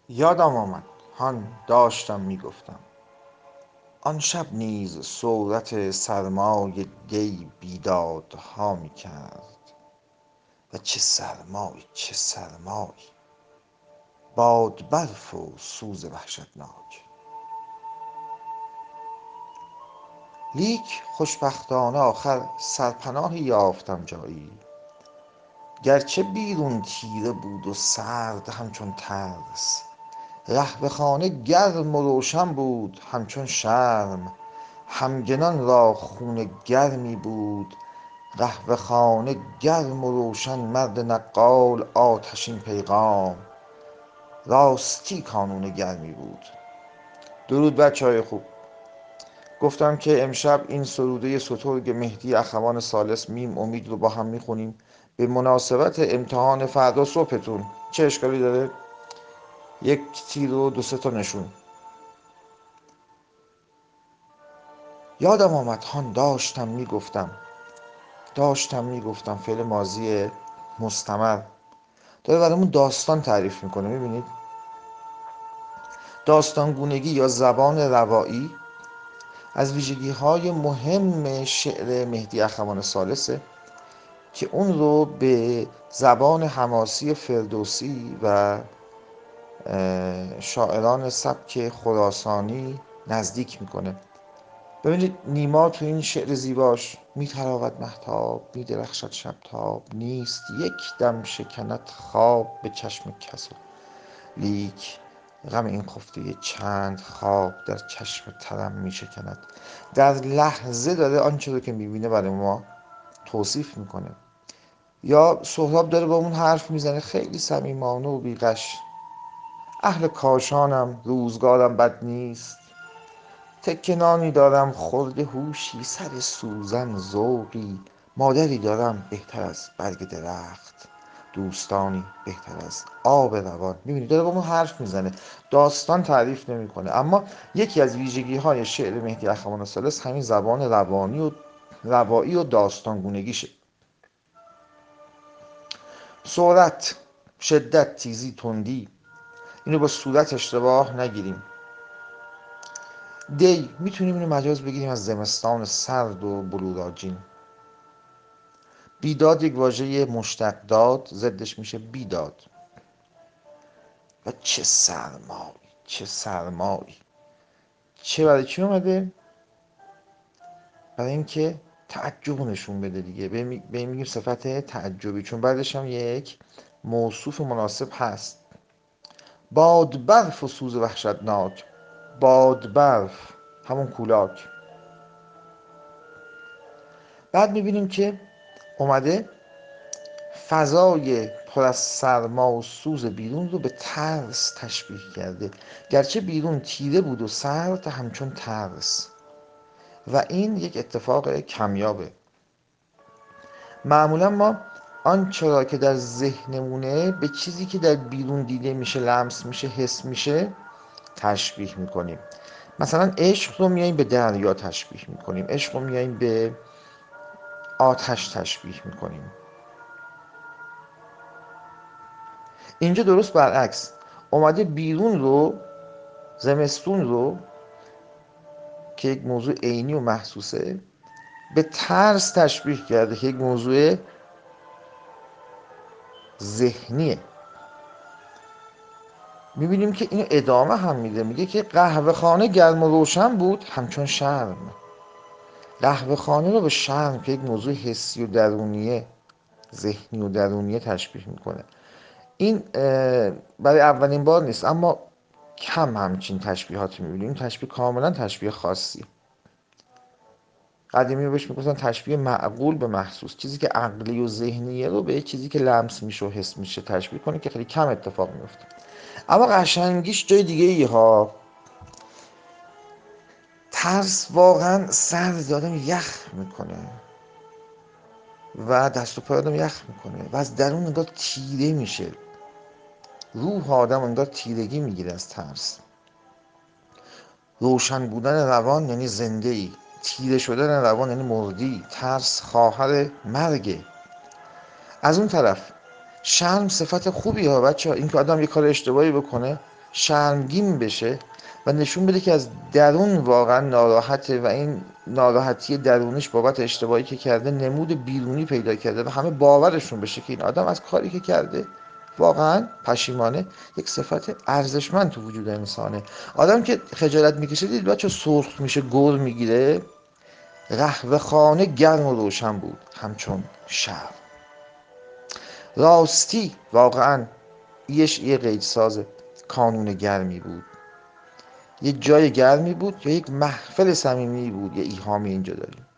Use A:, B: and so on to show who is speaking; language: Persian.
A: یادم آمد هان داشتم میگفتم آن شب نیز صورت سرمای دی بیدادها میکرد و چه سرمایی چه سرمایی، باد برف و سوز وحشتناک. لیک خوشبختانه آخر سرپناهی یافتم جایی، گرچه بیرون تیره بود و سرد همچون ترس، ره به خانه گرم و روشن بود همچون شرم. همگنان را خون گرمی بود قهوه خانه گرم و روشن، مرد نقال آتشین پیغام، راستی کانون گرمی بود. درود بچه های خوب. گفتم که امشب این سروده سترگ مهدی اخوان ثالث میم امید رو با هم میخونیم به مناسبت امتحان فردا صبحتون. چه اشکالی داره؟ یک تیر و دو سه تا نشون. یادم آمد هان داشتم میگفتم فعل ماضی مستمر داره برامون داستان تعریف میکنه. میبینید داستانگونگی یا زبان روایی از ویژگی های مهم شعر مهدی اخوان ثالثه که اون رو به زبان حماسی فردوسی و شاعران سبک خراسانی نزدیک میکنه. ببینید نیما تو این شعر زیباش میتراود مهتاب، میدرخشد شبتاب، نیست یک دم شکند خواب به چشم کس، لیک غم این خفته چند خواب در چشم ترم میشکند. در لحظه داره آنچه رو که میبینه برای ما توصیف میکنه. یا سهراب داره با اون حرف میزنه خیلی صمیمانه و بیغش: اهل کاشانم روزگارم بد نیست، تکه نانی دارم خورده هوشی، سر سوزن ذوقی، مادری دارم بهتر از برگ درخت، دوستانی بهتر از آب روان. میبینید داره با ما حرف میزنه، داستان تعریف نمیکنه. اما یکی از ویژگی های شعر مهدی اخوان ثالث همین زبان روایی و داستانگونگیشه. سرعت، شدت، تیزی، تندی، اینو با صورت اشتباه نگیریم. دی میتونیم اینو مجاز بگیریم از زمستان سرد و بلوراجین. بیداد یک واژه مشتق داد، ضدش میشه بیداد. و چه سرمایی چه سرمایی. چه برای چی اومده؟ برای اینکه تعجب نشون بده دیگه. به این میگیم صفت تعجبی، چون بعدش هم یک موصوف مناسب هست. باد برف و سوز وحشتناک. باد برف همون کولاک. بعد میبینیم که اومده فضای پر از سرما و سوز بیرون رو به ترس تشبیه کرده، گرچه بیرون تیره بود و سرد همچون ترس. و این یک اتفاق کمیابه. معمولا ما آنچه را که در ذهنمونه به چیزی که در بیرون دیده میشه، لمس میشه، حس میشه تشبیه میکنیم. مثلا عشق رو میاییم به دریا تشبیه میکنیم، عشق رو میاییم به آتش تشبیه میکنیم. اینجا درست برعکس اومده بیرون رو، زمستون رو که یک موضوع عینی و محسوسه، به ترس تشبیه کرده که یک موضوع ذهنیه. میبینیم که اینو ادامه هم میده، میگه که قهوه خانه گرم و روشن بود همچون شرم. قهوه خانه رو به شرم که یک موضوع حسی و درونیه، ذهنی و درونیه تشبیه میکنه. این برای اولین بار نیست، اما کم همچین تشبیهاتی میبینیم. این تشبیه کاملا تشبیه خاصی. قدیمی بهش میگفتن تشبیه معقول به محسوس، چیزی که عقلی و ذهنیه رو به چیزی که لمس میشه و حس میشه تشبیه کنه، که خیلی کم اتفاق میفته. اما قشنگیش جای دیگه ای ها. ترس واقعا سر آدم یخ میکنه و دست و پای آدم یخ میکنه و از درون انگار تیره میشه. روح آدم انگار تیرگی میگیره از ترس. روشن بودن روان یعنی زنده ای، تیره شدن روان یعنی مردی. ترس خواهر مرگه. از اون طرف شرم صفت خوبی ها بچه ها. این که آدم یه کار اشتباهی بکنه شرمگین بشه و نشون بده که از درون واقعا ناراحته و این ناراحتی درونیش بابت اشتباهی که کرده نمود بیرونی پیدا کرده و همه باورشون بشه که این آدم از کاری که کرده واقعا پشیمانه. یک صفت ارزشمند تو وجود انسانه. آدم که خجالت میکشه، دید بچه سرخ میشه، گر میگیره. قهوه خانه گرم و روشن بود همچون شب. راستی واقعا یه قید سازه، کانون گرمی بود، یه جای گرمی بود یا یک محفل صمیمی بود. یه ایهامی اینجا داریم.